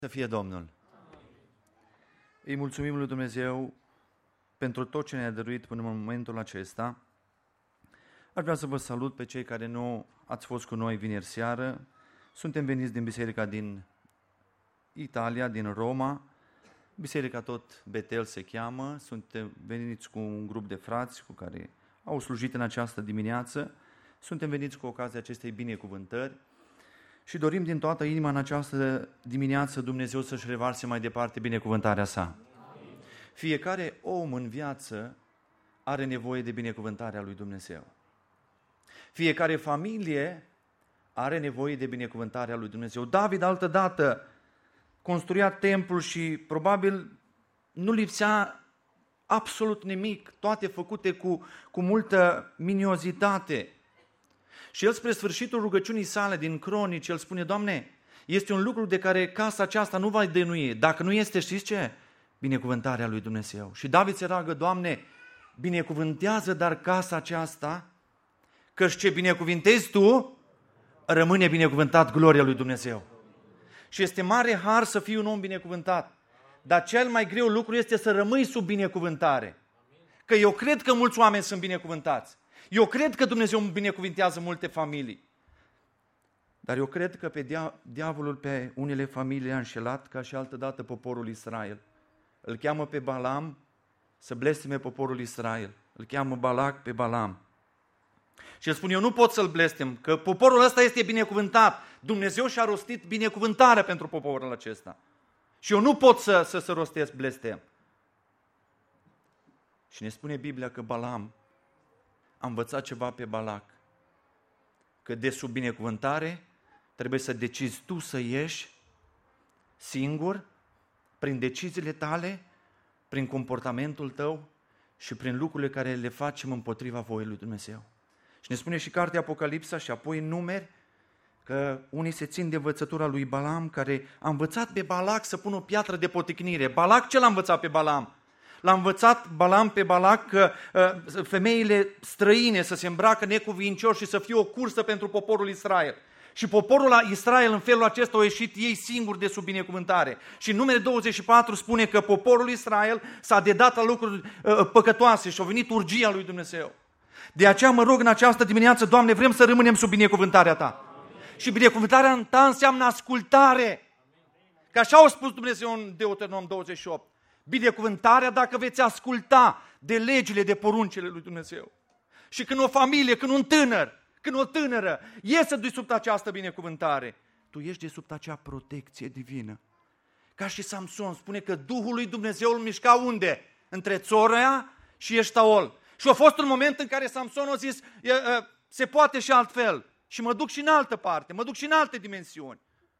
Să fie Domnul. Îi mulțumim lui Dumnezeu pentru tot ce ne-a dăruit până în momentul acesta. Aș vrea să vă salut pe cei care nu ați fost cu noi vineri seară. Suntem veniți din biserica din Italia, din Roma. Biserica tot Betel se cheamă. Suntem veniți cu un grup de frați cu care au slujit în această dimineață. Suntem veniți cu ocazia acestei binecuvântări. Și dorim din toată inima în această dimineață Dumnezeu să-și revarse mai departe binecuvântarea sa. Amin. Fiecare om în viață are nevoie de binecuvântarea lui Dumnezeu. Fiecare familie are nevoie de binecuvântarea lui Dumnezeu. David altădată construia templul și probabil nu lipsea absolut nimic, toate făcute cu multă miniozitate. Și el, spre sfârșitul rugăciunii sale din Cronici, el spune: Doamne, este un lucru de care casa aceasta nu va dăinui. Dacă nu este, știți ce? Binecuvântarea lui Dumnezeu. Și David se roagă: Doamne, binecuvântează dar casa aceasta, căci ce binecuvintezi Tu, rămâne binecuvântat gloria lui Dumnezeu. Și este mare har să fii un om binecuvântat. Dar cel mai greu lucru este să rămâi sub binecuvântare. Că eu cred că mulți oameni sunt binecuvântați. Eu cred că Dumnezeu binecuvintează multe familii. Dar eu cred că pe diavolul pe unele familii a înșelat, ca și altădată poporul Israel. Îl cheamă pe Balaam să blesteme poporul Israel. Îl cheamă Balac pe Balaam. Și el spune: eu nu pot să-l blestem, că poporul ăsta este binecuvântat. Dumnezeu și-a rostit binecuvântarea pentru poporul acesta. Și eu nu pot să rostesc blestem. Și ne spune Biblia că Balaam a învățat ceva pe Balac, că de sub binecuvântare trebuie să decizi tu să ieși singur, prin deciziile tale, prin comportamentul tău și prin lucrurile care le facem împotriva voii lui Dumnezeu. Și ne spune și cartea Apocalipsa și apoi în Numeri că unii se țin de învățătura lui Balaam, care a învățat pe Balac să pună o piatră de poticnire. Balac ce l-a învățat pe Balaam? L-a învățat Balaam pe Balac că femeile străine să se îmbracă necuvincioși și să fie o cursă pentru poporul Israel. Și poporul Israel în felul acesta au ieșit ei singuri de sub binecuvântare. Și în Numere 24 spune că poporul Israel s-a dedat la lucruri păcătoase și a venit urgia lui Dumnezeu. De aceea mă rog în această dimineață: Doamne, vrem să rămânem sub binecuvântarea Ta. Și binecuvântarea Ta înseamnă ascultare. Că așa a spus Dumnezeu în Deuteronom 28. Binecuvântarea dacă veți asculta de legile, de poruncile lui Dumnezeu. Și când o familie, când un tânăr, când o tânără iese de sub această binecuvântare, tu ești de sub acea protecție divină. Ca și Samson spune că Duhul lui Dumnezeu îl mișca unde? Între țoroia și Eștaol. Și a fost un moment în care Samson a zis: se poate și altfel. Și mă duc și în altă parte, mă duc și în alte dimensiuni,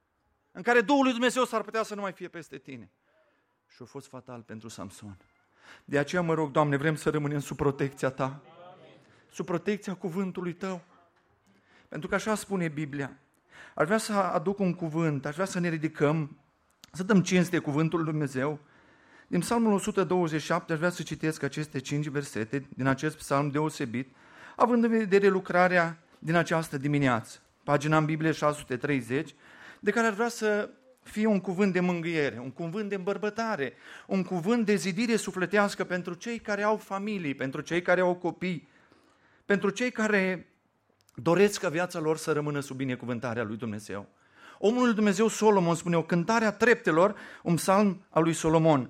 în care Duhul lui Dumnezeu s-ar putea să nu mai fie peste tine. Și a fost fatal pentru Samson. De aceea mă rog, Doamne, vrem să rămânem sub protecția Ta, sub protecția cuvântului Tău. Pentru că așa spune Biblia. Aș vrea să aduc un cuvânt, aș vrea să ne ridicăm, să dăm cinste cuvântul lui Dumnezeu. Din Psalmul 127 aș vrea să citesc aceste 5 versete din acest psalm deosebit, având în vedere lucrarea din această dimineață. Pagina în Biblie 630, de care aș vrea să fie un cuvânt de mângâiere, un cuvânt de îmbărbătare, un cuvânt de zidire sufletească pentru cei care au familii, pentru cei care au copii, pentru cei care doresc ca viața lor să rămână sub binecuvântarea lui Dumnezeu. Omul lui Dumnezeu Solomon spune: o cântare a treptelor, un psalm al lui Solomon.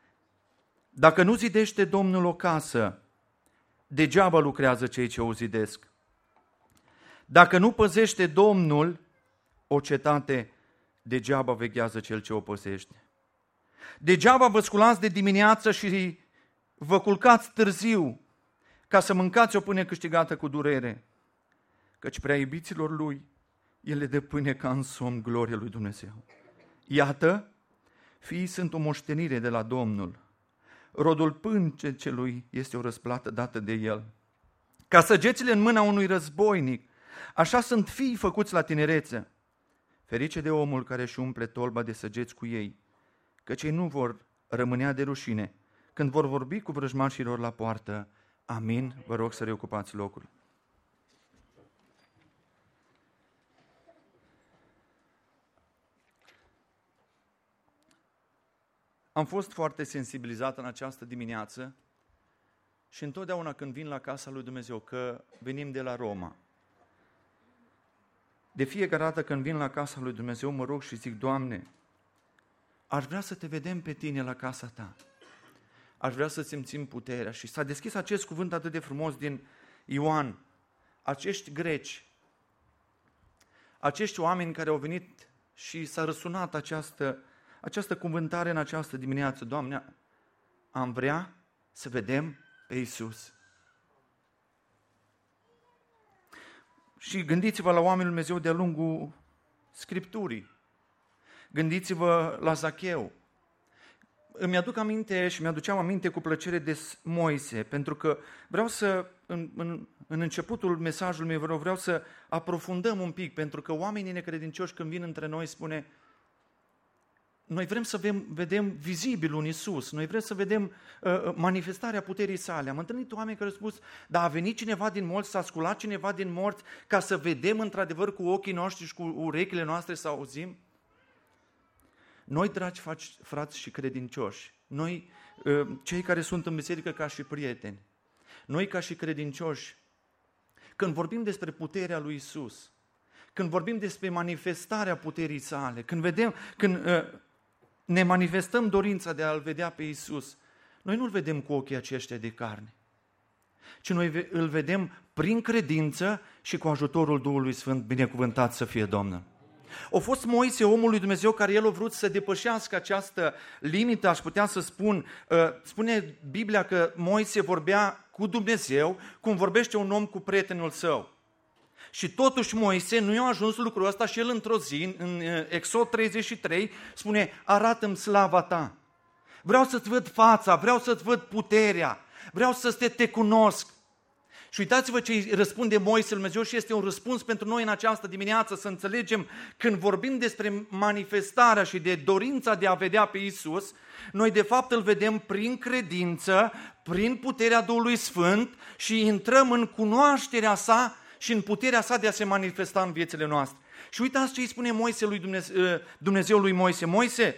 Dacă nu zidește Domnul o casă, degeaba lucrează cei ce o zidesc. Dacă nu păzește Domnul o cetate, degeaba veghează cel ce o păzește. Degeaba vă sculați de dimineață și vă culcați târziu, ca să mâncați o pâine câștigată cu durere, căci prea iubiților Lui El le dă pâine ca în somn, glorie lui Dumnezeu. Iată, fiii sunt o moștenire de la Domnul, rodul pâncecelui este o răsplată dată de El. Ca săgețile în mâna unui războinic, așa sunt fiii făcuți la tinerețe. Ferice de omul care își umple tolba de săgeți cu ei, căci ei nu vor rămânea de rușine când vor vorbi cu vrăjmașilor la poartă. Amin. Vă rog să reocupați locul. Am fost foarte sensibilizat în această dimineață și întotdeauna când vin la casa lui Dumnezeu, că venim de la Roma, de fiecare dată când vin la casa lui Dumnezeu, mă rog și zic, Doamne, aș vrea să te vedem pe tine la casa ta. Aș vrea să simțim puterea. Și s-a deschis acest cuvânt atât de frumos din Ioan. Acești greci, acești oameni care au venit și s-a răsunat această cuvântare în această dimineață. Doamne, am vrea să vedem pe Iisus. Și gândiți-vă la oamenii lui Dumnezeu de-a lungul Scripturii. Gândiți-vă la Zacheu. Îmi aduc aminte și mi-aduceam aminte cu plăcere de Moise, pentru că vreau să, în începutul mesajului meu, vreau să aprofundăm un pic, pentru că oamenii necredincioși când vin între noi spune, noi vrem să vedem vizibil un Iisus, noi vrem să vedem manifestarea puterii sale. Am întâlnit oameni care au spus, da, a venit cineva din morți, s-a sculat cineva din morți ca să vedem într-adevăr cu ochii noștri și cu urechile noastre să auzim. Noi, dragi frați și credincioși, noi, cei care sunt în biserică ca și prieteni, noi ca și credincioși, când vorbim despre puterea lui Iisus, când vorbim despre manifestarea puterii sale, când ne manifestăm dorința de a-L vedea pe Iisus, noi nu-L vedem cu ochii aceștia de carne, ci noi îl vedem prin credință și cu ajutorul Duhului Sfânt, binecuvântat să fie Domnul. A fost Moise, omul lui Dumnezeu, care el a vrut să depășească această limită, aș putea să spun. Spune Biblia că Moise vorbea cu Dumnezeu cum vorbește un om cu prietenul său. Și totuși Moise nu i-a ajuns lucrul ăsta și el într-o zi, în Exod 33, spune, arată-mi slava ta. Vreau să-ți văd fața, vreau să-ți văd puterea, vreau să te cunosc. Și uitați-vă ce îi răspunde Moise lui Dumnezeu și este un răspuns pentru noi în această dimineață, să înțelegem când vorbim despre manifestarea și de dorința de a vedea pe Iisus, noi de fapt îl vedem prin credință, prin puterea Duhului Sfânt și intrăm în cunoașterea sa și în puterea sa de a se manifesta în viețile noastre. Și uitați ce îi spune Moise lui Dumnezeu lui Moise. Moise,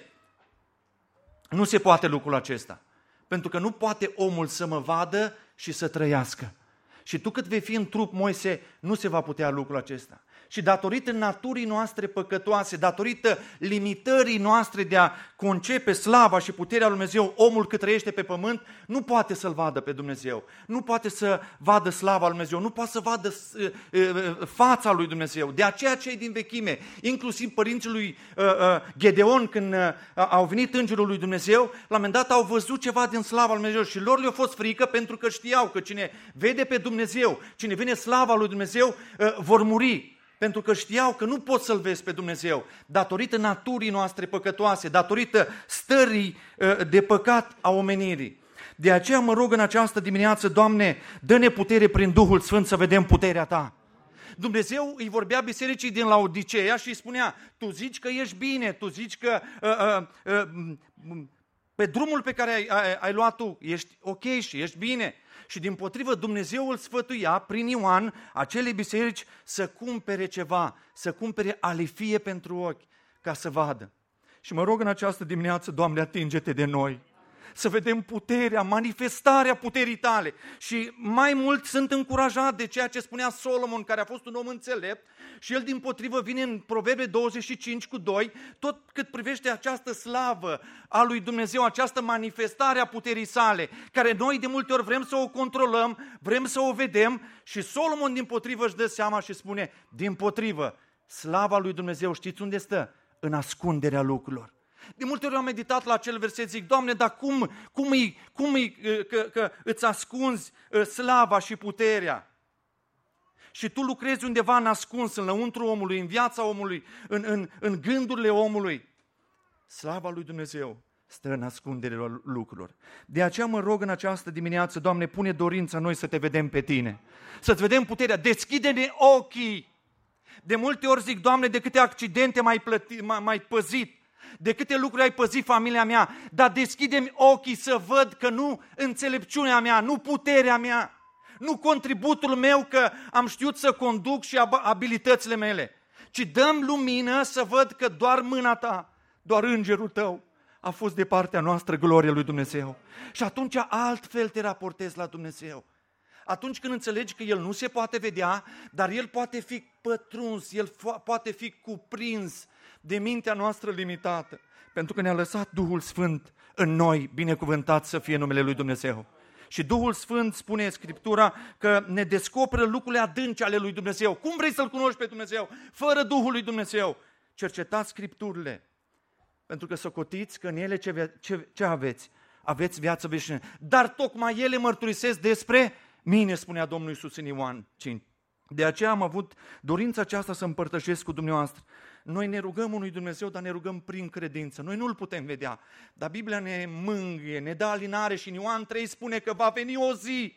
nu se poate lucrul acesta, pentru că nu poate omul să mă vadă și să trăiască. Și tu cât vei fi în trup, Moise, nu se va putea lucrul acesta. Și datorită naturii noastre păcătoase, datorită limitării noastre de a concepe slava și puterea lui Dumnezeu, omul cât trăiește pe pământ nu poate să-L vadă pe Dumnezeu, nu poate să vadă slava lui Dumnezeu, nu poate să vadă fața lui Dumnezeu. De aceea cei din vechime, inclusiv părinții lui Gedeon, când au venit îngerul lui Dumnezeu, la un moment dat au văzut ceva din slava lui Dumnezeu și lor le-a fost frică pentru că știau că cine vede pe Dumnezeu, cine vede slava lui Dumnezeu, vor muri. Pentru că știau că nu poți să-L vezi pe Dumnezeu, datorită naturii noastre păcătoase, datorită stării de păcat a omenirii. De aceea mă rog în această dimineață, Doamne, dă-ne putere prin Duhul Sfânt să vedem puterea Ta. Dumnezeu îi vorbea bisericii din Laodiceea și îi spunea, tu zici că ești bine, tu zici că pe drumul pe care ai luat tu ești ok și ești bine. Și dimpotrivă Dumnezeu îl sfătuia prin Ioan acele biserici să cumpere ceva, să cumpere alifie pentru ochi, ca să vadă. Și mă rog în această dimineață, Doamne, atinge-te de noi, să vedem puterea, manifestarea puterii Tale. Și mai mult sunt încurajat de ceea ce spunea Solomon, care a fost un om înțelept, și el dimpotrivă vine în Proverbe 25:2, tot cât privește această slavă a lui Dumnezeu, această manifestare a puterii sale, care noi de multe ori vrem să o controlăm, vrem să o vedem, și Solomon dimpotrivă își dă seama și spune, dimpotrivă, slava lui Dumnezeu, știți unde stă? În ascunderea lucrurilor. De multe ori am meditat la acel verset, zic, Doamne, dar cum că îți ascunzi slava și puterea? Și Tu lucrezi undeva în ascuns, înăuntru omului, în viața omului, în gândurile omului. Slava lui Dumnezeu stă în ascunderea lucrurilor. De aceea mă rog în această dimineață, Doamne, pune dorința noi să Te vedem pe Tine, să-ți vedem puterea, deschide-ne ochii. De multe ori zic, Doamne, de câte accidente m-ai păzit, de câte lucruri ai păzit familia mea, dar deschide-mi ochii să văd că nu înțelepciunea mea, nu puterea mea, nu contributul meu că am știut să conduc și abilitățile mele, ci dă-mi lumină să văd că doar mâna Ta, doar îngerul Tău a fost de partea noastră gloria lui Dumnezeu. Și atunci altfel te raportezi la Dumnezeu. Atunci când înțelegi că El nu se poate vedea, dar El poate fi pătruns, El poate fi cuprins de mintea noastră limitată, pentru că ne-a lăsat Duhul Sfânt în noi, binecuvântat să fie numele lui Dumnezeu. Și Duhul Sfânt, spune Scriptura, că ne descoperă lucrurile adânci ale lui Dumnezeu. Cum vrei să-L cunoști pe Dumnezeu? Fără Duhul lui Dumnezeu. Cercetați Scripturile, pentru că socotiți că în ele ce aveți? Aveți viață veșnică. Dar tocmai ele mărturisesc despre mine, spunea Domnul Iisus în Ioan 5. De aceea am avut dorința aceasta să împărtășesc cu dumneavoastră. Noi ne rugăm unui Dumnezeu, dar ne rugăm prin credință. Noi nu-L putem vedea, dar Biblia ne mângâie, ne dă alinare și în Ioan 3 spune că va veni o zi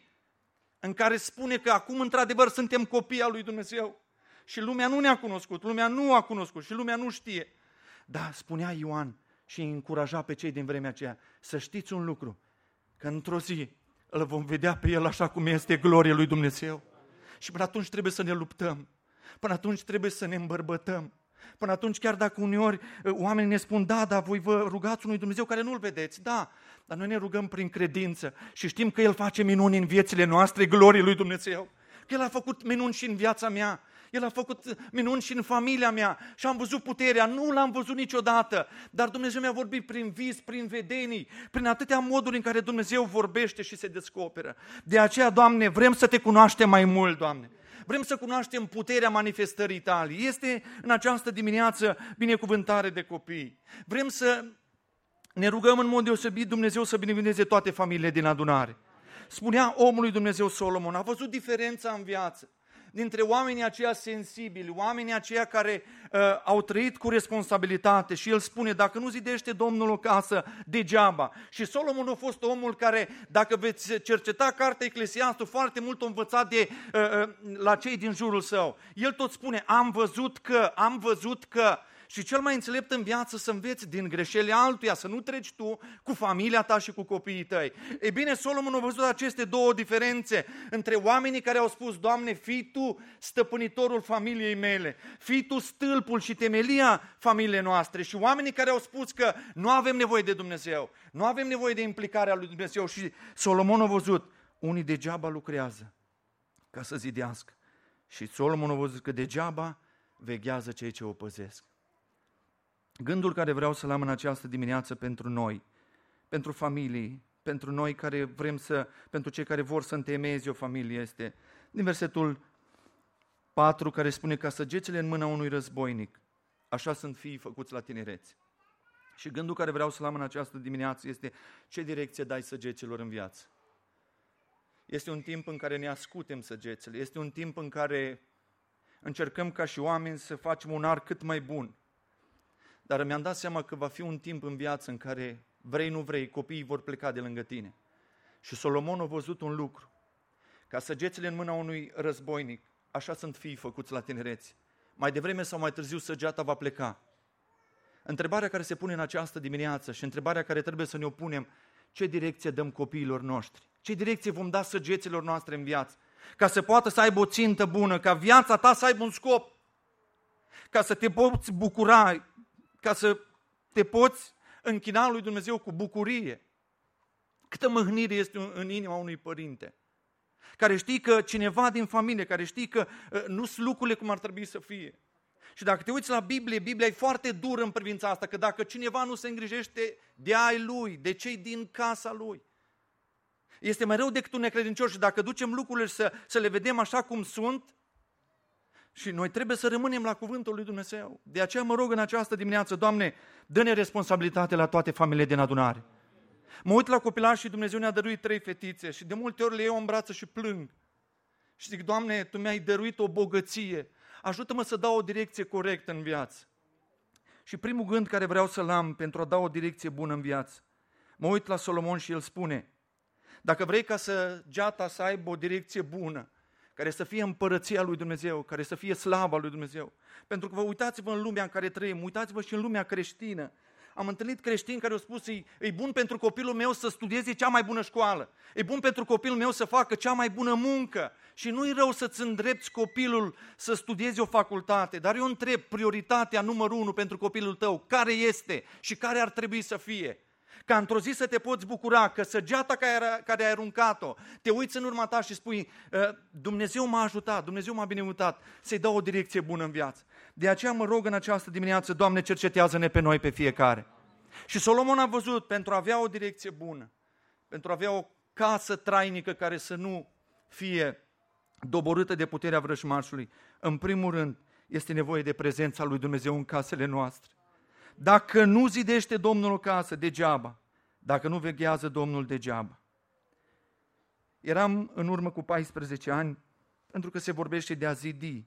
în care spune că acum într-adevăr suntem copii al lui Dumnezeu. Și lumea nu ne-a cunoscut, lumea nu a cunoscut și lumea nu știe. Dar spunea Ioan și îi încuraja pe cei din vremea aceea, să știți un lucru, că într-o zi îl vom vedea pe El așa cum este gloria lui Dumnezeu. Și până atunci trebuie să ne luptăm, până atunci trebuie să ne îmbărbătăm. Până atunci, chiar dacă uneori oamenii ne spun, da, dar voi vă rugați unui Dumnezeu care nu-L vedeți, da, dar noi ne rugăm prin credință și știm că El face minuni în viețile noastre, glorie lui Dumnezeu. Că El a făcut minuni și în viața mea, El a făcut minuni și în familia mea și am văzut puterea, nu l-am văzut niciodată, dar Dumnezeu mi-a vorbit prin vis, prin vedenii, prin atâtea moduri în care Dumnezeu vorbește și se descoperă. De aceea, Doamne, vrem să Te cunoaștem mai mult, Doamne. Vrem să cunoaștem puterea manifestării Tale. Este în această dimineață binecuvântare de copii. Vrem să ne rugăm în mod deosebit Dumnezeu să binecuvânteze toate familiile din adunare. Spunea omului Dumnezeu Solomon, a văzut diferența în viață dintre oamenii aceia sensibili, oamenii aceia care au trăit cu responsabilitate și el spune, dacă nu zidește Domnul o casă, degeaba. Și Solomon a fost omul care, dacă veți cerceta cartea Eclesiastul, foarte mult a învățat la cei din jurul său. El tot spune, am văzut că. Și cel mai înțelept în viață să înveți din greșelile altuia, să nu treci tu cu familia ta și cu copiii tăi. Ei bine, Solomon a văzut aceste două diferențe între oamenii care au spus, Doamne, fii Tu stăpânitorul familiei mele, fii Tu stâlpul și temelia familiei noastre, și oamenii care au spus că nu avem nevoie de Dumnezeu, nu avem nevoie de implicarea lui Dumnezeu. Și Solomon a văzut, unii degeaba lucrează ca să zidească și Solomon a văzut că degeaba veghează cei ce o păzesc. Gândul care vreau să-l am în această dimineață pentru noi, pentru familii, pentru noi care pentru cei care vor să întemeieze o familie, este din versetul 4, care spune, ca săgețile în mâna unui războinic, așa sunt fiii făcuți la tinerețe. Și gândul care vreau să-l am în această dimineață este, ce direcție dai săgeților în viață? Este un timp în care ne ascutem săgețile, este un timp în care încercăm ca și oameni să facem un ar cât mai bun. Dar mi-am dat seama că va fi un timp în viață în care, vrei nu vrei, copiii vor pleca de lângă tine. Și Solomon a văzut un lucru, ca săgețile în mâna unui războinic, așa sunt fiii făcuți la tinerețe. Mai devreme sau mai târziu săgeata va pleca. Întrebarea care se pune în această dimineață și întrebarea care trebuie să ne o punem, ce direcție dăm copiilor noștri? Ce direcție vom da săgeților noastre în viață? Ca să poată să aibă o țintă bună, ca viața ta să aibă un scop, ca să te poți bucura, ca să te poți închina lui Dumnezeu cu bucurie. Câtă mâhnire este în inima unui părinte, care știi că cineva din familie, care știi că nu sunt lucrurile cum ar trebui să fie. Și dacă te uiți la Biblie, Biblia e foarte dură în privința asta, că dacă cineva nu se îngrijește de ai lui, de cei din casa lui, este mai rău decât un necredincios. Și dacă ducem lucrurile să le vedem așa cum sunt, și noi trebuie să rămânem la cuvântul lui Dumnezeu. De aceea mă rog în această dimineață, Doamne, dă-ne responsabilitate la toate familiile din adunare. Mă uit la copilași și Dumnezeu ne-a dăruit 3 fetițe și de multe ori le iau în brață și plâng. Și zic, Doamne, Tu mi-ai dăruit o bogăție, ajută-mă să dau o direcție corectă în viață. Și primul gând care vreau să-l am pentru a da o direcție bună în viață, mă uit la Solomon și el spune, dacă vrei ca săgeata să aibă o direcție bună, care să fie împărăția lui Dumnezeu, care să fie slava lui Dumnezeu. Pentru că uitați-vă în lumea în care trăim, uitați-vă și în lumea creștină. Am întâlnit creștini care au spus, e bun pentru copilul meu să studieze cea mai bună școală, e bun pentru copilul meu să facă cea mai bună muncă și nu-i rău să-ți îndrepți copilul să studieze o facultate, dar eu întreb, prioritatea numărul 1 pentru copilul tău, care este și care ar trebui să fie? Ca într-o zi să te poți bucura că săgeata care ai aruncat-o, te uiți în urma ta și spui, Dumnezeu m-a ajutat, Dumnezeu m-a binecuvântat să-i dau o direcție bună în viață. De aceea mă rog în această dimineață, Doamne, cercetează-ne pe noi, pe fiecare. Și Solomon a văzut, pentru a avea o direcție bună, pentru a avea o casă trainică care să nu fie doborâtă de puterea vrăjmașului, în primul rând este nevoie de prezența lui Dumnezeu în casele noastre. Dacă nu zidește Domnul o casă, degeaba. Dacă nu veghează Domnul, degeaba. Eram în urmă cu 14 ani, pentru că se vorbește de a zidi,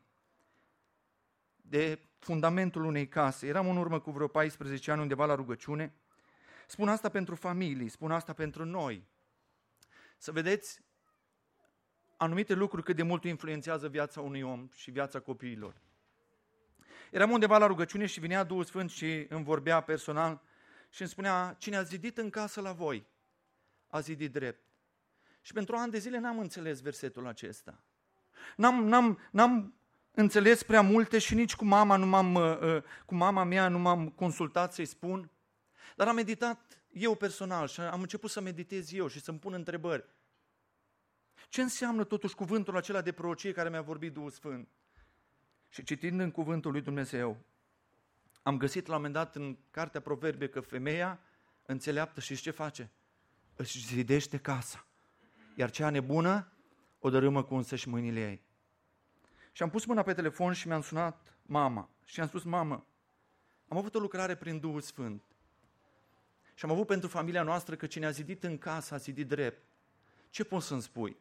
de fundamentul unei case. Eram în urmă cu vreo 14 ani undeva la rugăciune. Spun asta pentru familii, spun asta pentru noi. Să vedeți anumite lucruri cât de mult influențează viața unui om și viața copiilor. Eram undeva la rugăciune și vinea Duhul Sfânt și îmi vorbea personal și îmi spunea, cine a zidit în casă la voi, a zidit drept. Și pentru ani de zile n-am înțeles versetul acesta. N-am înțeles prea multe și nici cu mama mea nu m-am consultat să-i spun, dar am meditat eu personal și am început să meditez eu și să-mi pun întrebări. Ce înseamnă totuși cuvântul acela de prorocie care mi-a vorbit Duhul Sfânt? Și citind în cuvântul lui Dumnezeu, am găsit la un moment dat în cartea Proverbe că femeia înțeleaptă și ce face? Își zidește casa, iar cea nebună o dărâmă cu însăși mâinile ei. Și am pus mâna pe telefon și mi-am sunat mama și am spus, mamă, am avut o lucrare prin Duhul Sfânt și am avut pentru familia noastră că cine a zidit în casă a zidit drept. Ce poți să-mi spui?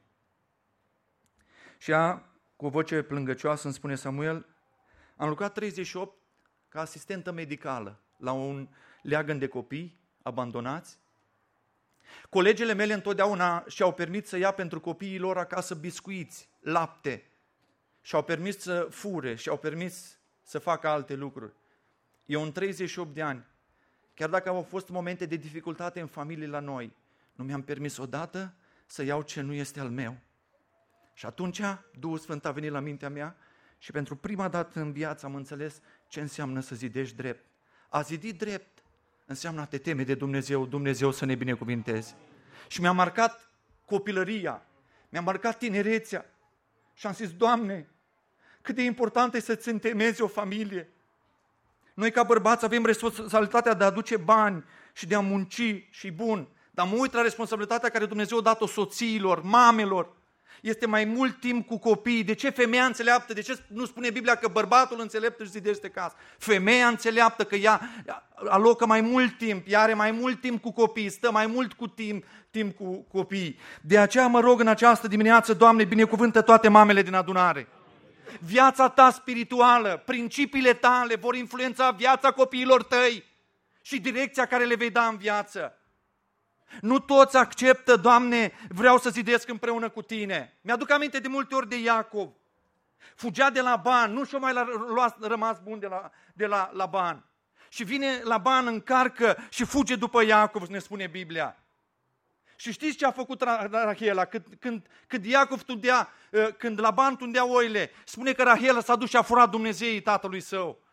Și ea, cu o voce plângăcioasă, îmi spune, Samuel, am lucrat 38 ca asistentă medicală la un leagăn de copii abandonați. Colegele mele întotdeauna și-au permis să ia pentru copiii lor acasă biscuiți, lapte, și-au permis să fure, și-au permis să facă alte lucruri. Eu în 38 de ani, chiar dacă au fost momente de dificultate în familie la noi, nu mi-am permis odată să iau ce nu este al meu. Și atunci Duhul Sfânt a venit la mintea mea și pentru prima dată în viață am înțeles ce înseamnă să zidești drept. A zidi drept înseamnă a te teme de Dumnezeu, Dumnezeu să ne binecuvinteze. Și mi-a marcat copilăria, mi-a marcat tinerețea și am zis, Doamne, cât de important este să-ți întemezi o familie. Noi ca bărbați avem responsabilitatea de a aduce bani și de a munci și bun, dar mă uit la responsabilitatea care Dumnezeu a dat-o soțiilor, mamelor. Este mai mult timp cu copiii. De ce femeia înțeleaptă? De ce nu spune Biblia că bărbatul înțelept își zidește casă? Femeia înțeleaptă că ea alocă mai mult timp, ea are mai mult timp cu copiii, stă mai mult cu timp cu copiii. De aceea mă rog în această dimineață, Doamne, binecuvântă toate mamele din adunare. Viața ta spirituală, principiile tale vor influența viața copiilor tăi și direcția care le vei da în viață. Nu toți acceptă, Doamne, vreau să zidesc împreună cu Tine. Mi-aduc aminte de multe ori de Iacov. Fugea de Laban, nu și-o mai rămas bun de la Laban. Și vine Laban, încarcă și fuge după Iacov, ne spune Biblia. Și știți ce a făcut Rahela? Când Iacov când Laban tundea oile, spune că Rahela s-a dus și a furat Dumnezeii tatălui său.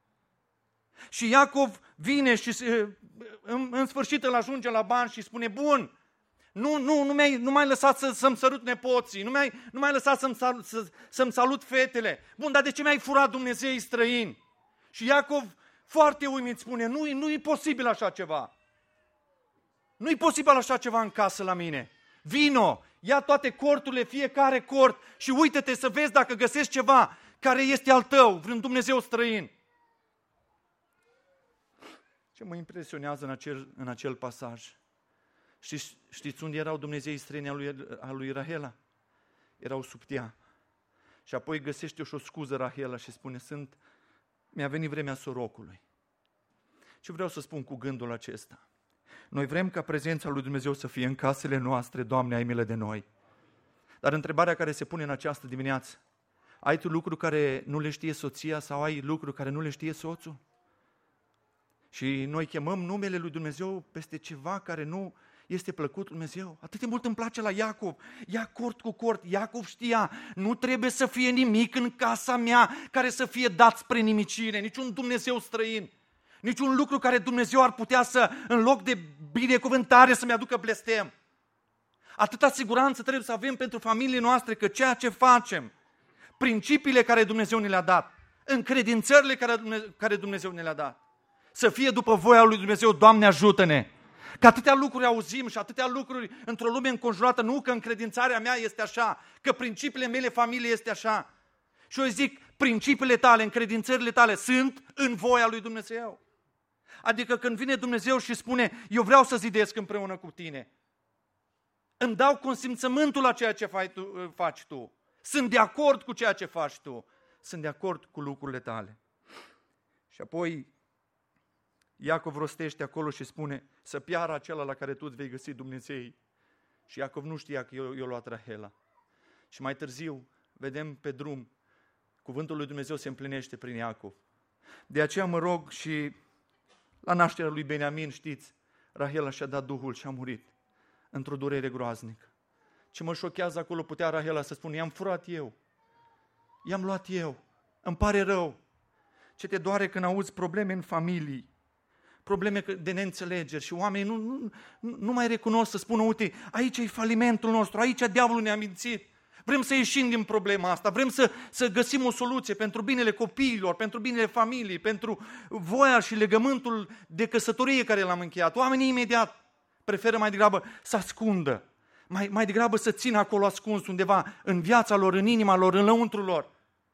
Și Iacov vine și în sfârșit îl ajunge la Laban și spune, bun, nu m-ai lăsat să-mi sărut nepoții, nu m-ai lăsat să-mi salut fetele. Bun, dar de ce mi-ai furat Dumnezeii străini? Și Iacov foarte uimit spune, nu-i posibil așa ceva. Nu-i posibil așa ceva în casă la mine. Vino, ia toate corturile, fiecare cort și uită-te să vezi dacă găsești ceva care este al tău, vreun Dumnezeu străin. Ce mă impresionează în acel pasaj? Știți unde erau Dumnezeii străini a lui Rahela? Erau sub ea. Și apoi găsește și o scuză Rahela și spune, mi-a venit vremea sorocului. Ce vreau să spun cu gândul acesta? Noi vrem ca prezența lui Dumnezeu să fie în casele noastre, Doamne, ai milă de noi. Dar întrebarea care se pune în această dimineață, ai tu lucruri care nu le știe soția sau ai lucruri care nu le știe soțul? Și noi chemăm numele lui Dumnezeu peste ceva care nu este plăcut lui Dumnezeu. Atât de mult îmi place la Iacov. Ia cort cu cort. Iacov știa, nu trebuie să fie nimic în casa mea care să fie dat spre nimicire, niciun Dumnezeu străin, niciun lucru care Dumnezeu ar putea să, în loc de binecuvântare, să-mi aducă blestem. Atâta siguranță trebuie să avem pentru familiile noastre că ceea ce facem, principiile care Dumnezeu ne le-a dat, încredințările care Dumnezeu ne le-a dat, să fie după voia lui Dumnezeu. Doamne, ajută-ne! Că atâtea lucruri auzim și atâtea lucruri într-o lume înconjurată, nu că încredințarea mea este așa, că principiile mele familie este așa. Și eu zic, principiile tale, încredințările tale sunt în voia lui Dumnezeu. Adică când vine Dumnezeu și spune, eu vreau să zidesc împreună cu tine, îmi dau consimțământul la ceea ce faci tu, sunt de acord cu ceea ce faci tu, sunt de acord cu lucrurile tale. Și apoi Iacov rostește acolo și spune, să piară acela la care tu îți vei găsi Dumnezei. Și Iacov nu știa că i-a luat Rahela. Și mai târziu, vedem pe drum, cuvântul lui Dumnezeu se împlinește prin Iacov. De aceea mă rog și la nașterea lui Beniamin, știți, Rahela și-a dat Duhul și a murit într-o durere groaznică. Ce mă șochează acolo, putea Rahela să spună, i-am furat eu, i-am luat eu, îmi pare rău. Ce te doare când auzi probleme în familii, probleme de neînțelegeri și oamenii nu mai recunosc să spună, uite, aici e falimentul nostru, aici diavolul ne-a mințit. Vrem să ieșim din problema asta, vrem să găsim o soluție pentru binele copiilor, pentru binele familiei, pentru voia și legământul de căsătorie care l-am încheiat. Oamenii imediat preferă mai degrabă să ascundă, mai degrabă să țină acolo ascuns undeva în viața lor, în inima lor, în lăuntrul lor.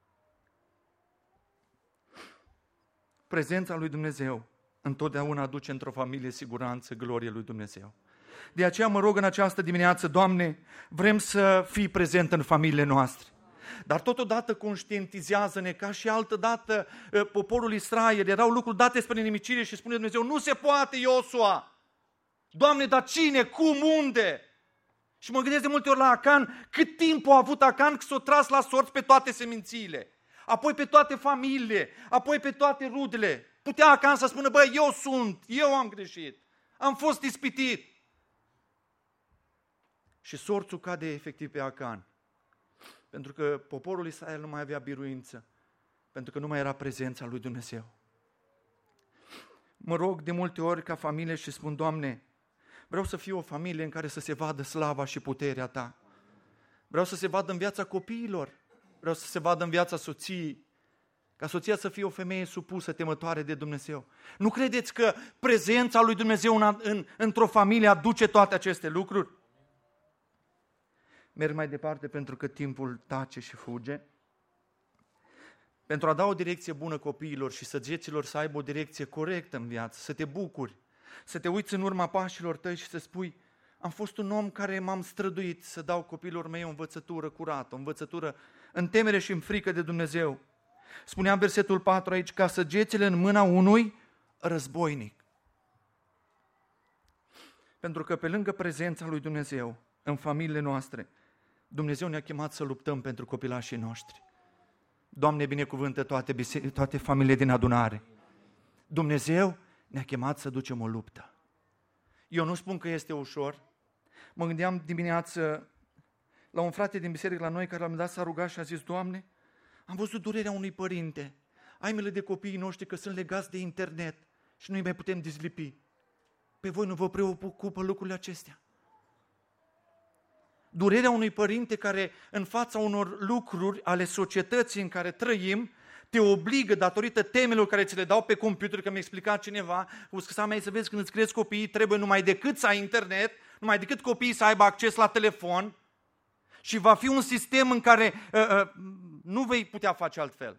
Prezența lui Dumnezeu întotdeauna aduce într-o familie siguranță, glorie lui Dumnezeu. De aceea mă rog în această dimineață, Doamne, vrem să fii prezent în familiile noastre. Dar totodată conștientizează-ne ca și altădată poporul Israel, erau lucruri date spre nimicire și spune Dumnezeu, nu se poate, Iosua. Doamne, dar cine, cum, unde? Și mă gândesc de multe ori la Acan, cât timp a avut Acan că s-a tras la sorți pe toate semințiile, apoi pe toate familiile, apoi pe toate rudele. Putea Acan să spună, băi, eu am greșit, am fost ispitit. Și sorțul cade efectiv pe Acan, pentru că poporul Israel nu mai avea biruință, pentru că nu mai era prezența lui Dumnezeu. Mă rog de multe ori ca familie și spun, Doamne, vreau să fiu o familie în care să se vadă slava și puterea Ta. Vreau să se vadă în viața copiilor, vreau să se vadă în viața soției, ca soția să fie o femeie supusă, temătoare de Dumnezeu. Nu credeți că prezența lui Dumnezeu într-o familie aduce toate aceste lucruri? Merg mai departe pentru că timpul tace și fuge. Pentru a da o direcție bună copiilor și săgeților să aibă o direcție corectă în viață, să te bucuri, să te uiți în urma pașilor tăi și să spui, am fost un om care m-am străduit să dau copiilor mei o învățătură curată, o învățătură în temere și în frică de Dumnezeu. Spunea în versetul 4 aici, ca săgețile în mâna unui războinic. Pentru că pe lângă prezența lui Dumnezeu în familiile noastre, Dumnezeu ne-a chemat să luptăm pentru copilașii noștri. Doamne, binecuvântă toate familiile din adunare. Dumnezeu ne-a chemat să ducem o luptă. Eu nu spun că este ușor. Mă gândeam dimineață la un frate din biserică la noi care l-am dat, s-a rugat și a zis, Doamne, am văzut durerea unui părinte, ai milă de copiii noștri că sunt legați de internet și nu-i mai putem dezlipi. Pe voi nu vă preocupă lucrurile acestea? Durerea unui părinte care în fața unor lucruri ale societății în care trăim, te obligă datorită temelor care ți le dau pe computer, că mi-a explicat cineva, să vezi când îți crezi copiii, trebuie numai decât să ai internet, numai decât copiii să aibă acces la telefon și va fi un sistem în care nu vei putea face altfel.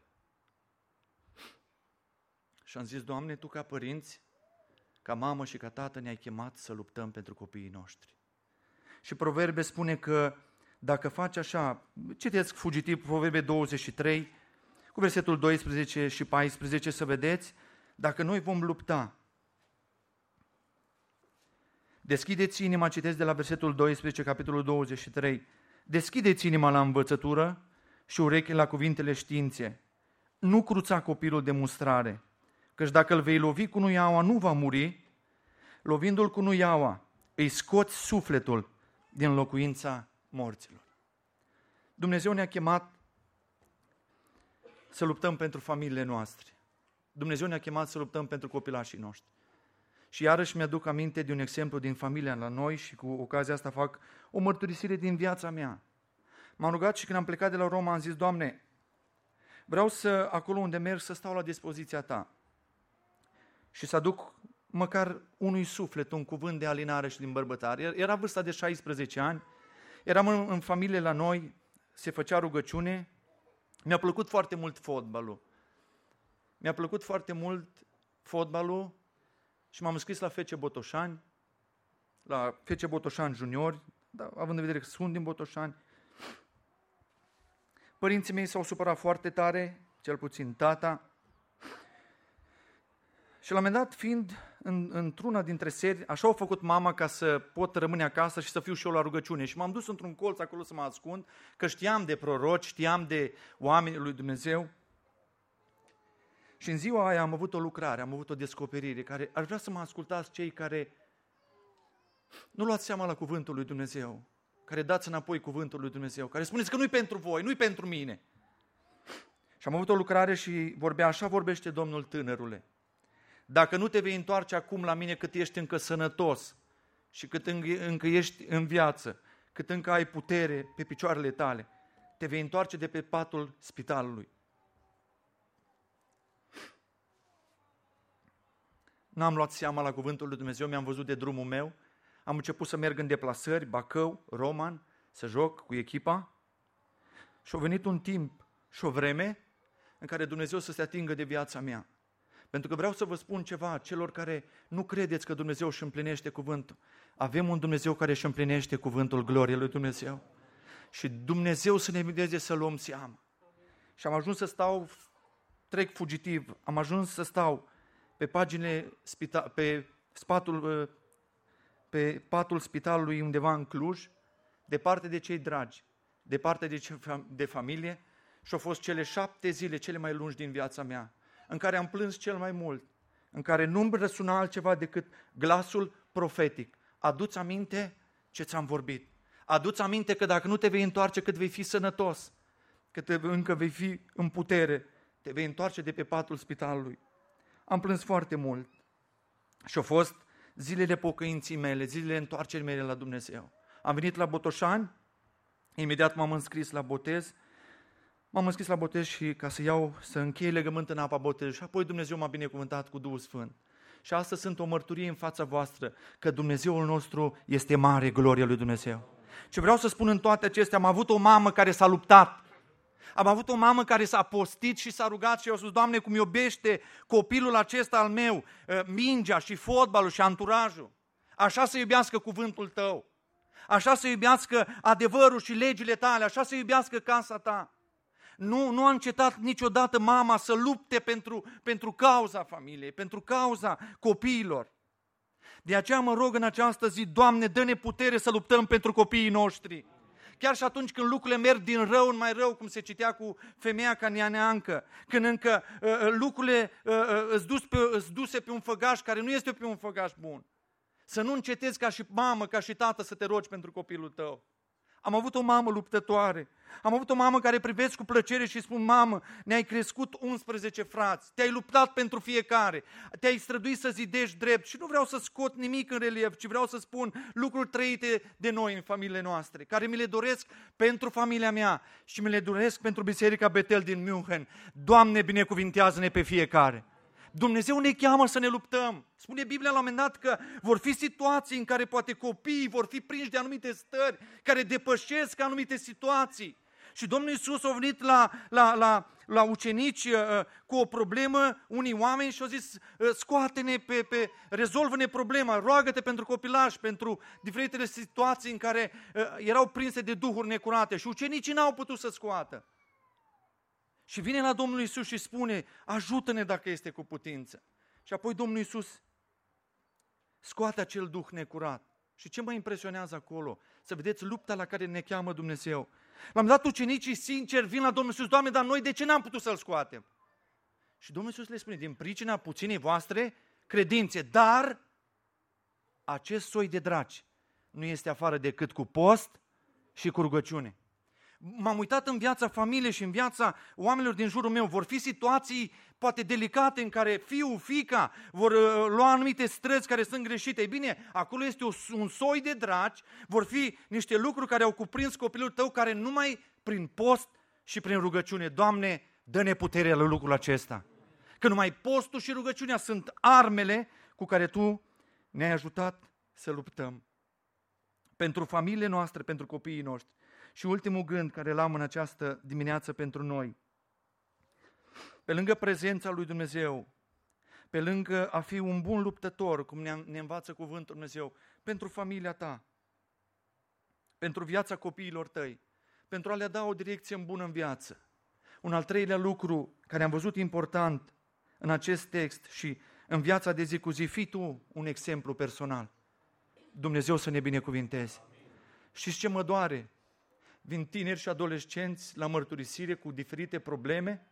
Și am zis, Doamne, Tu ca părinți, ca mamă și ca tată ne-ai chemat să luptăm pentru copiii noștri. Și Proverbe spune că dacă faci așa, citeți fugitiv Proverbe 23, cu versetul 12 și 14, să vedeți, dacă noi vom lupta. Deschideți inima, citeți de la versetul 12, capitolul 23, deschideți inima la învățătură și urechile la cuvintele științe. Nu cruța copilul de mustrare, Căci dacă îl vei lovi cu nuiaua, nu va muri, lovindu-l cu nuiaua, îi scoți sufletul din locuința morților. Dumnezeu ne-a chemat să luptăm pentru familiile noastre. Dumnezeu ne-a chemat să luptăm pentru copilașii noștri. Și iarăși mi-aduc aminte de un exemplu din familia la noi și cu ocazia asta fac o mărturisire din viața mea. M-am rugat și când am plecat de la Roma am zis, Doamne, vreau să, acolo unde merg, să stau la dispoziția Ta și să aduc măcar unui suflet un cuvânt de alinare și din bărbătare. Era vârsta de 16 ani, eram în familie la noi, se făcea rugăciune, mi-a plăcut foarte mult fotbalul. Mi-a plăcut foarte mult fotbalul și m-am înscris la FC Botoșani, la FC Botoșani juniori, dar având în vedere că sunt din Botoșani. Părinții mei s-au supărat foarte tare, cel puțin tata. Și la un moment dat, fiind într-una dintre seri, așa au făcut mama ca să pot rămâne acasă și să fiu și eu la rugăciune. Și m-am dus într-un colț acolo să mă ascund, că știam de proroci, știam de oamenii lui Dumnezeu. Și în ziua aia am avut o lucrare, am avut o descoperire, care aș vrea să mă ascultați cei care nu luați seama la cuvântul lui Dumnezeu, care dați înapoi cuvântul lui Dumnezeu, care spuneți că nu-i pentru voi, nu-i pentru mine. Și am avut o lucrare și vorbea, așa vorbește Domnul, tânărule. Dacă nu te vei întoarce acum la mine cât ești încă sănătos și cât încă ești în viață, cât încă ai putere pe picioarele tale, te vei întoarce de pe patul spitalului. N-am luat seama la cuvântul lui Dumnezeu, mi-am văzut de drumul meu, am început să merg în deplasări, Bacău, Roman, să joc cu echipa și a venit un timp și o vreme în care Dumnezeu să se atingă de viața mea. Pentru că vreau să vă spun ceva, celor care nu credeți că Dumnezeu își împlinește cuvântul. Avem un Dumnezeu care își împlinește cuvântul gloriei lui Dumnezeu. Și Dumnezeu să ne vedeze să luăm seama. Și am ajuns să stau, trec fugitiv, am ajuns să stau pe paginile, pe patul spitalului undeva în Cluj, departe de cei dragi, departe de familie, și au fost cele 7 zile cele mai lungi din viața mea, în care am plâns cel mai mult, în care nu-mi răsuna altceva decât glasul profetic. Adu-ți aminte ce ți-am vorbit. Adu-ți aminte că dacă nu te vei întoarce cât vei fi sănătos, cât încă vei fi în putere, te vei întoarce de pe patul spitalului. Am plâns foarte mult și au fost zilele pocăinții mele, zilele întoarcerii mele la Dumnezeu. Am venit la Botoșani, imediat m-am înscris la botez. M-am înscris la botez și ca să închei legământ în apa botezului și apoi Dumnezeu m-a binecuvântat cu Duhul Sfânt. Și astăzi sunt o mărturie în fața voastră că Dumnezeul nostru este mare, gloria lui Dumnezeu. Ce vreau să spun în toate acestea, am avut o mamă care s-a luptat. Am avut o mamă care s-a postit și s-a rugat și eu spus, Doamne, cum iubește copilul acesta al meu, mingea și fotbalul și anturajul. Așa să iubească cuvântul Tău. Așa să iubească adevărul și legile Tale. Așa să iubească casa Ta. Nu a încetat niciodată mama să lupte pentru cauza familiei, pentru cauza copiilor. De aceea mă rog în această zi, Doamne, dă-ne putere să luptăm pentru copiii noștri. Chiar și atunci când lucrurile merg din rău în mai rău, cum se citea cu femeia canianeancă, când încă lucrurile îți duse pe un făgaș care nu este pe un făgaș bun. Să nu încetezi ca și mamă, ca și tată să te rogi pentru copilul tău. Am avut o mamă luptătoare. Am avut o mamă care privesc cu plăcere și spun, mamă, ne-ai crescut 11 frați, te-ai luptat pentru fiecare, te-ai străduit să zidești drept și nu vreau să scot nimic în relief, ci vreau să spun lucruri trăite de noi în familiile noastre, care mi le doresc pentru familia mea și mi le doresc pentru Biserica Betel din München. Doamne, binecuvintează-ne pe fiecare! Dumnezeu ne cheamă să ne luptăm. Spune Biblia la un moment dat că vor fi situații în care poate copiii vor fi prinși de anumite stări care depășesc anumite situații. Și Domnul Iisus a venit la ucenici cu o problemă, unii oameni, și au zis, scoate-ne, rezolvă-ne problema, roagă-te pentru copilași, pentru diferitele situații în care erau prinse de duhuri necurate și ucenicii n-au putut să scoată. Și vine la Domnul Iisus și spune, ajută-ne dacă este cu putință. Și apoi Domnul Iisus scoate acel duh necurat. Și ce mă impresionează acolo? Să vedeți lupta la care ne cheamă Dumnezeu. L-am dat ucenicii sinceri, vin la Domnul Iisus, Doamne, dar noi de ce n-am putut să-l scoatem? Și Domnul Iisus le spune, din pricina puținei voastre credințe, dar acest soi de draci nu este afară decât cu post și cu rugăciune. M-am uitat în viața familiei și în viața oamenilor din jurul meu. Vor fi situații poate delicate în care fiul, fiica vor lua anumite străzi care sunt greșite. Ei bine, acolo este un soi de draci, vor fi niște lucruri care au cuprins copilul tău, care numai prin post și prin rugăciune. Doamne, dă-ne puterea la lucrul acesta. Că numai postul și rugăciunea sunt armele cu care Tu ne-ai ajutat să luptăm. Pentru familiile noastre, pentru copiii noștri. Și ultimul gând care l-am în această dimineață pentru noi. Pe lângă prezența lui Dumnezeu, pe lângă a fi un bun luptător, cum ne învață cuvântul Dumnezeu, pentru familia ta, pentru viața copiilor tăi, pentru a le da o direcție bună în viață. Un al treilea lucru care am văzut important în acest text și în viața de zi cu zi, fii tu un exemplu personal. Dumnezeu să ne binecuvinteze. Știți ce mă doare? Vin tineri și adolescenți la mărturisire cu diferite probleme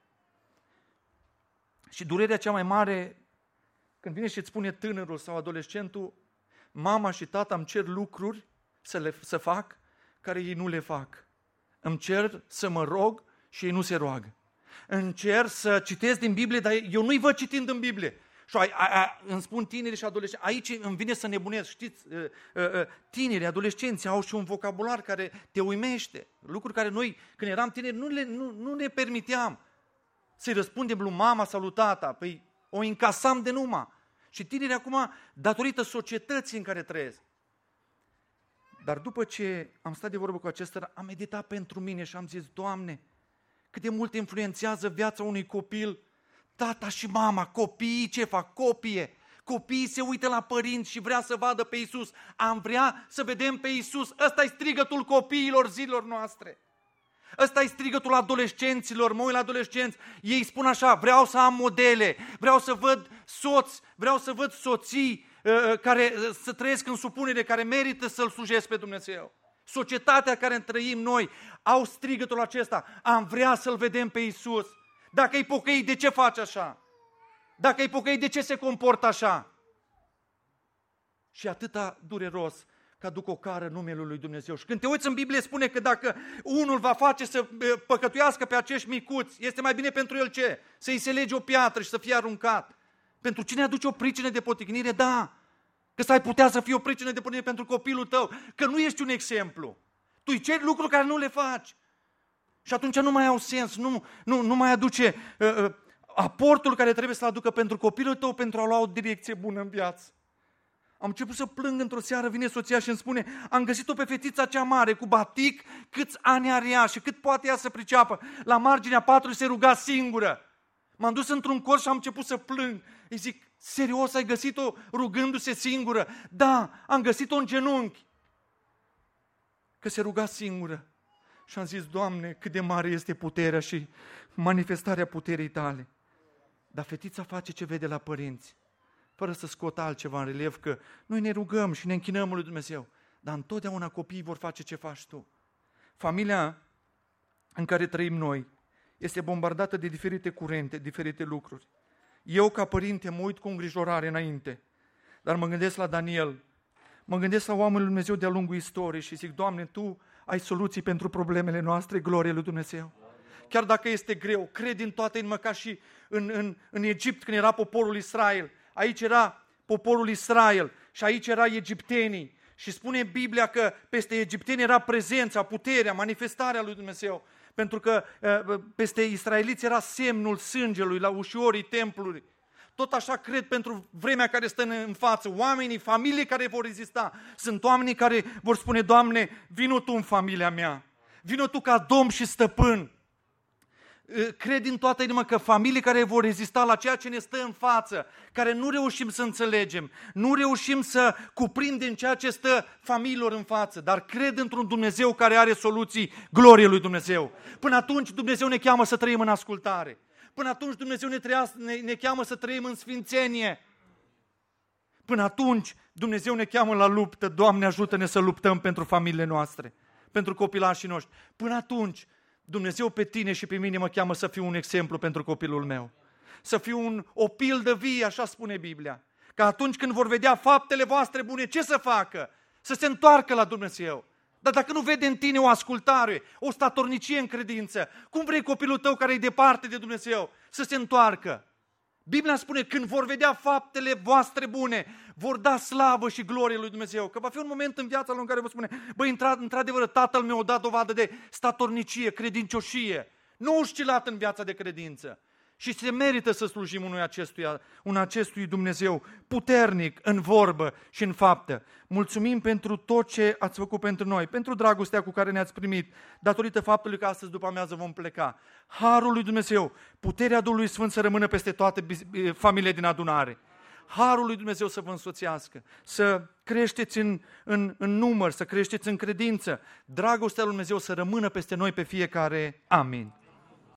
și durerea cea mai mare când vine și îți spune tânărul sau adolescentul, mama și tata îmi cer lucruri să fac care ei nu le fac. Îmi cer să mă rog și ei nu se roagă. Încerc să citesc din Biblie, dar eu nu-i văd citind în Biblie. Și îmi spun tinerii și adolescenți, aici îmi vine să nebunesc, știți, tinerii, adolescenții au și un vocabular care te uimește, lucruri care noi, când eram tineri, nu ne permiteam să-i răspundem lui mama sau lui tata, păi o încasam de numai. Și tinerii acum, datorită societății în care trăiesc. Dar după ce am stat de vorbă cu acesta, am meditat pentru mine și am zis, Doamne, cât de mult influențează viața unui copil, tata și mama, copiii ce fac? Copie. Copiii se uită la părinți și vrea să vadă pe Iisus. Am vrea să vedem pe Iisus. Ăsta e strigătul copiilor zilor noastre. Ăsta e strigătul adolescenților. Mă uit la adolescenți, ei spun așa, vreau să am modele, vreau să văd soți, vreau să văd soții care să trăiesc în supunere, care merită să-L slujesc pe Dumnezeu. Societatea care trăim noi au strigătul acesta, am vrea să-L vedem pe Iisus. Dacă e pocăit, de ce face așa? Dacă e pocăit, de ce se comportă așa? Și atâta dureros că aduc o cară numele lui Dumnezeu. Și când te uiți în Biblie, spune că dacă unul va face să păcătuiască pe acești micuți, este mai bine pentru el ce? Să-i se lege o piatră și să fie aruncat. Pentru cine aduce o pricină de potignire? Da. Că s-ai putea să fie o pricină de potignire pentru copilul tău. Că nu ești un exemplu. Tu îi ceri lucruri care nu le faci. Și atunci nu mai au sens, nu mai aduce aportul care trebuie să-l aducă pentru copilul tău, pentru a lua o direcție bună în viață. Am început să plâng într-o seară, vine soția și îmi spune, am găsit-o pe fetița cea mare, cu batic, câți ani are ea și cât poate ea să priceapă. La marginea patului se ruga singură. M-am dus într-un colț și am început să plâng. Îi zic, serios, ai găsit-o rugându-se singură? Da, am găsit-o în genunchi. Că se ruga singură. Și am zis, Doamne, cât de mare este puterea și manifestarea puterii Tale. Dar fetița face ce vede la părinți, fără să scoată altceva în relief, că noi ne rugăm și ne închinăm lui Dumnezeu, dar întotdeauna copiii vor face ce faci tu. Familia în care trăim noi este bombardată de diferite curente, diferite lucruri. Eu, ca părinte, mă uit cu îngrijorare înainte, dar mă gândesc la Daniel, mă gândesc la oamenii lui Dumnezeu de-a lungul istoriei și zic, Doamne, Tu ai soluții pentru problemele noastre, glorie lui Dumnezeu. Chiar dacă este greu, cred din toată inima, ca și în Egipt când era poporul Israel. Aici era poporul Israel și aici era egiptenii. Și spune Biblia că peste egipteni era prezența, puterea, manifestarea lui Dumnezeu. Pentru că peste israeliți era semnul sângelui la ușorii templului. Tot așa cred pentru vremea care stă în față. Oamenii, familii care vor rezista, sunt oamenii care vor spune, Doamne, vino Tu în familia mea. Vino Tu ca Domn și Stăpân. Cred din toată inima că familii care vor rezista la ceea ce ne stă în față, care nu reușim să înțelegem, nu reușim să cuprindem ceea ce stă familiilor în față, dar cred într-un Dumnezeu care are soluții, glorie lui Dumnezeu. Până atunci Dumnezeu ne cheamă să trăim în ascultare. Până atunci Dumnezeu ne cheamă să trăim în sfințenie. Până atunci Dumnezeu ne cheamă la luptă. Doamne, ajută-ne să luptăm pentru familiile noastre, pentru copilașii noștri. Până atunci Dumnezeu pe tine și pe mine mă cheamă să fiu un exemplu pentru copilul meu. să fiu o pildă vie, așa spune Biblia. Că atunci când vor vedea faptele voastre bune, ce să facă? Să se întoarcă la Dumnezeu. Dar dacă nu vede în tine o ascultare, o statornicie în credință, cum vrei copilul tău care e departe de Dumnezeu să se întoarcă? Biblia spune, când vor vedea faptele voastre bune, vor da slavă și glorie lui Dumnezeu. Că va fi un moment în viața lui în care vă spune, băi, într-adevăr, tatăl meu a dat dovadă de statornicie, credincioșie, nu oscilat în viața de credință. Și se merită să slujim unui acestui Dumnezeu puternic în vorbă și în faptă. Mulțumim pentru tot ce ați făcut pentru noi, pentru dragostea cu care ne-ați primit, datorită faptului că astăzi după amiază vom pleca. Harul lui Dumnezeu, puterea Duhului Sfânt să rămână peste toate familiile din adunare. Harul lui Dumnezeu să vă însoțească, să creșteți în număr, să creșteți în credință. Dragostea lui Dumnezeu să rămână peste noi pe fiecare. Amin.